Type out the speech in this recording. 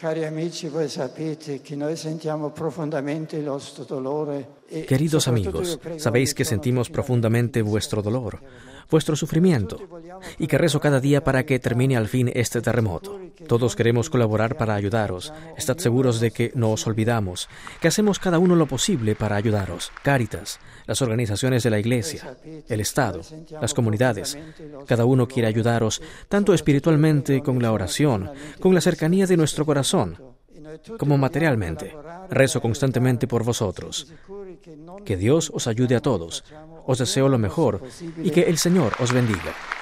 Queridos amigos, sabéis que sentimos profundamente vuestro dolor, vuestro sufrimiento, y que rezo cada día para que termine al fin este terremoto. Todos queremos colaborar para ayudaros. Estad seguros de que no os olvidamos, que hacemos cada uno lo posible para ayudaros. Cáritas, las organizaciones de la Iglesia, el Estado, las comunidades. Cada uno quiere ayudaros, tanto espiritualmente con la oración, con la cercanía de nuestro corazón, como materialmente. Rezo constantemente por vosotros. Que Dios os ayude a todos. Os deseo lo mejor y que el Señor os bendiga.